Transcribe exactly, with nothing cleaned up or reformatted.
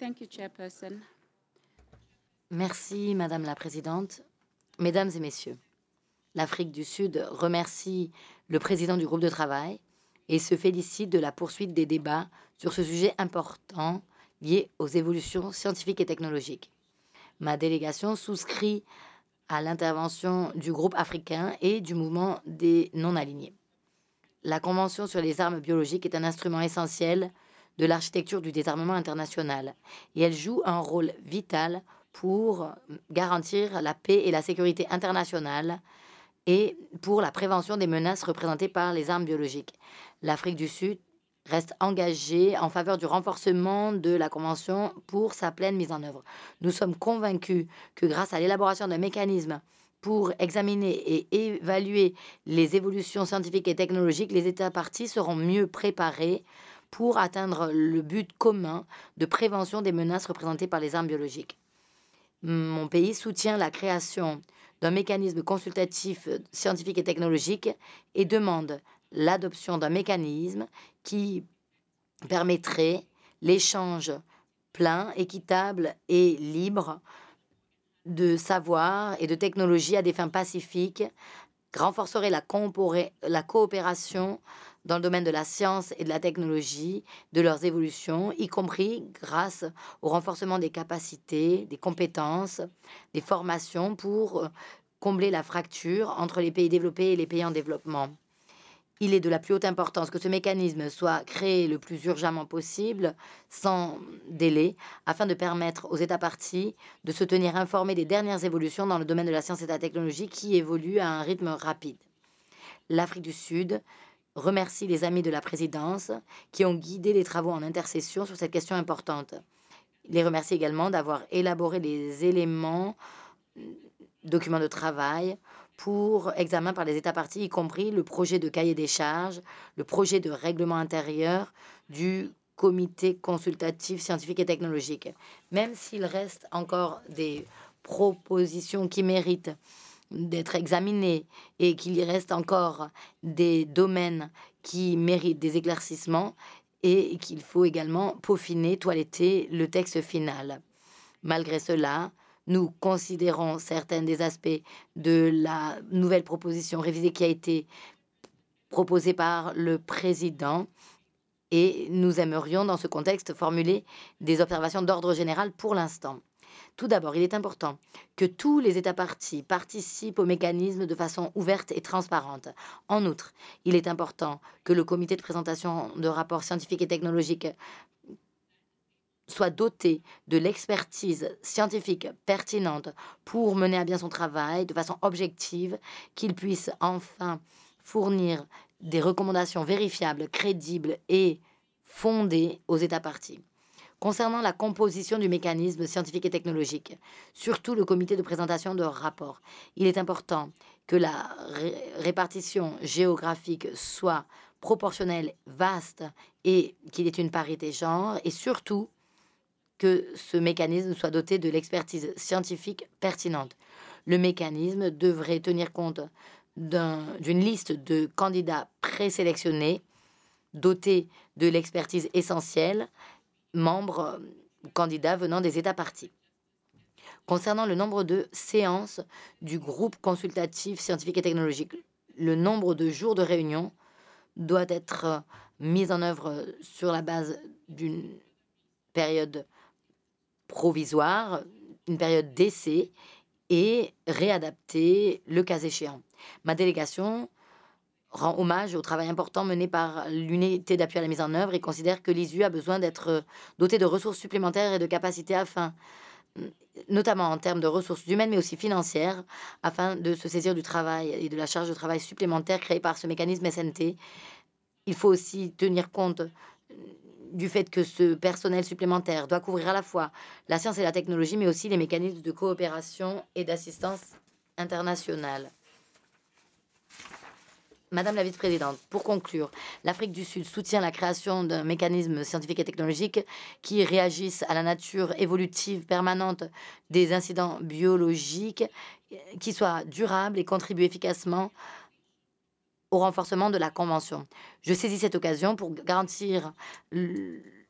Thank you, Chairperson. Merci, Madame la Présidente. Mesdames et Messieurs, l'Afrique du Sud remercie le président du groupe de travail et se félicite de la poursuite des débats sur ce sujet important lié aux évolutions scientifiques et technologiques. Ma délégation souscrit à l'intervention du groupe africain et du mouvement des non-alignés. La Convention sur les armes biologiques est un instrument essentiel de l'architecture du désarmement international et elle joue un rôle vital pour garantir la paix et la sécurité internationale et pour la prévention des menaces représentées par les armes biologiques. L'Afrique du Sud reste engagée en faveur du renforcement de la Convention pour sa pleine mise en œuvre. Nous sommes convaincus que grâce à l'élaboration d'un mécanisme pour examiner et évaluer les évolutions scientifiques et technologiques, les États parties seront mieux préparés pour atteindre le but commun de prévention des menaces représentées par les armes biologiques. Mon pays soutient la création d'un mécanisme consultatif scientifique et technologique et demande l'adoption d'un mécanisme qui permettrait l'échange plein, équitable et libre de savoir et de technologies à des fins pacifiques, renforcerait la, la coopération dans le domaine de la science et de la technologie, de leurs évolutions, y compris grâce au renforcement des capacités, des compétences, des formations pour combler la fracture entre les pays développés et les pays en développement. Il est de la plus haute importance que ce mécanisme soit créé le plus urgemment possible, sans délai, afin de permettre aux États parties de se tenir informés des dernières évolutions dans le domaine de la science et de la technologie qui évoluent à un rythme rapide. L'Afrique du Sud remercie les amis de la présidence qui ont guidé les travaux en intercession sur cette question importante. Il les remercie également d'avoir élaboré les éléments, documents de travail, pour examen par les États parties, y compris le projet de cahier des charges, le projet de règlement intérieur du comité consultatif scientifique et technologique. Même s'il reste encore des propositions qui méritent d'être examinées et qu'il y reste encore des domaines qui méritent des éclaircissements et qu'il faut également peaufiner, toiletter le texte final. Malgré cela, nous considérons certains des aspects de la nouvelle proposition révisée qui a été proposée par le président et nous aimerions, dans ce contexte, formuler des observations d'ordre général pour l'instant. Tout d'abord, il est important que tous les États parties participent au mécanisme de façon ouverte et transparente. En outre, il est important que le comité de présentation de rapports scientifiques et technologiques soit doté de l'expertise scientifique pertinente pour mener à bien son travail de façon objective, qu'il puisse enfin fournir des recommandations vérifiables, crédibles et fondées aux États parties. Concernant la composition du mécanisme scientifique et technologique, surtout le comité de présentation de rapports, il est important que la ré répartition géographique soit proportionnelle, vaste et qu'il y ait une parité genre et surtout que ce mécanisme soit doté de l'expertise scientifique pertinente. Le mécanisme devrait tenir compte d'une liste de candidats présélectionnés dotés de l'expertise essentielle, membres ou candidats venant des États parties. Concernant le nombre de séances du groupe consultatif scientifique et technologique, le nombre de jours de réunion doit être mis en œuvre sur la base d'une période provisoire, une période d'essai et réadapter le cas échéant. Ma délégation rend hommage au travail important mené par l'unité d'appui à la mise en œuvre et considère que l'I S U a besoin d'être doté de ressources supplémentaires et de capacités afin, notamment en termes de ressources humaines mais aussi financières, afin de se saisir du travail et de la charge de travail supplémentaire créée par ce mécanisme S N T. Il faut aussi tenir compte du fait que ce personnel supplémentaire doit couvrir à la fois la science et la technologie, mais aussi les mécanismes de coopération et d'assistance internationale. Madame la vice-présidente, pour conclure, l'Afrique du Sud soutient la création d'un mécanisme scientifique et technologique qui réagisse à la nature évolutive permanente des incidents biologiques, qui soit durable et contribue efficacement au renforcement de la Convention. Je saisis cette occasion pour garantir